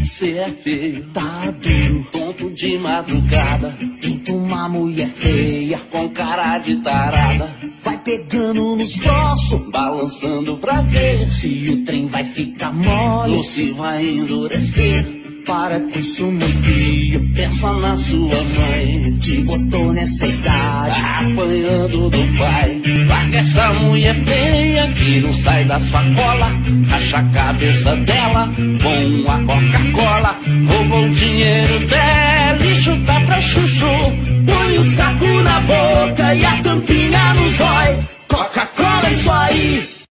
Cê é feio, tá duro, tonto de madrugada, tenta uma mulher feia, com cara de tarada, vai pegando nos braços, balançando pra ver se o trem vai ficar mole ou se vai endurecer. Para com isso, meu filho, Pensa na sua mãe, te botou nessa idade, apanhando do pai. Larga essa mulher feia que não sai da sua cola, racha a cabeça dela com a Coca-Cola. Roubou o dinheiro dela e chuta pra chuchu, põe os cacos na boca e a tampinha nos olhos. Coca-Cola é isso aí.